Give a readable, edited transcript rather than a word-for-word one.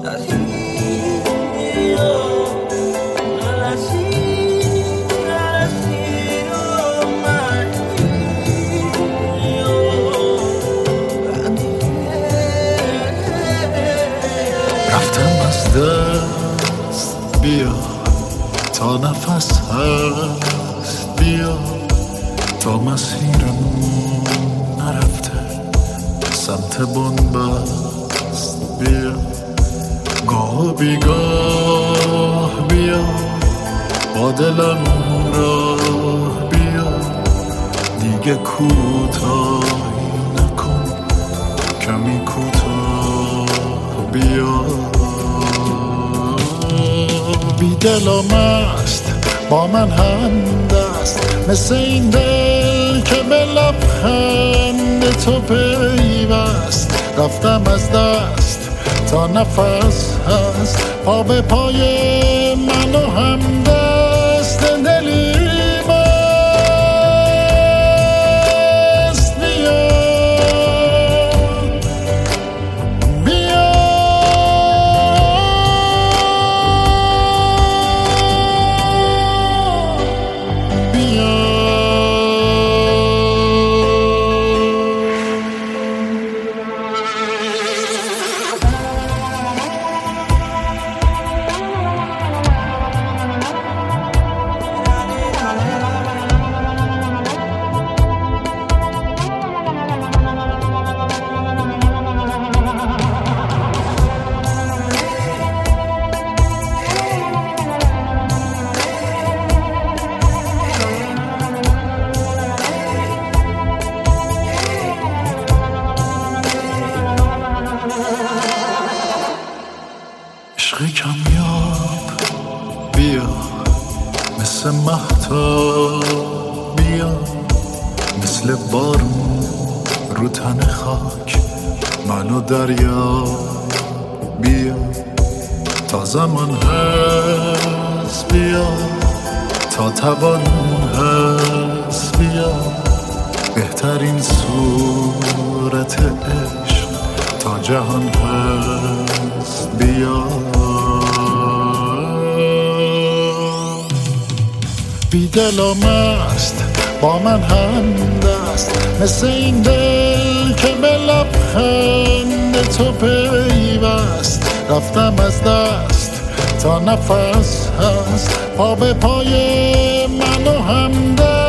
رفتم از دست بیا تا نفس هست بیا تا مسیرمون نرفته سمت بنبست بیا گاه بیگاه بیا با دلم راه بیا دیگه کوتاهی نکن کمی کوتاه بیا بی دل و مست با من هم دست مثل این دل که به لبخند تو پیوست رفتم از دست تا نفس هست پا به پای من و هم دست دلی مست بیا بیا بیا عشق کمیاب بیا مثل مهتاب بیا مثل بارون رو تن خاک منو دریا بیا تا زمان هست بیا تا توان هست بیا بهترین صورت عشق تا جهان هست بیا بی دل و مست با من هم دست مثل این دل که به لبخند تو پیوست رفتم از دست تا نفس هست پا به پای من و هم دست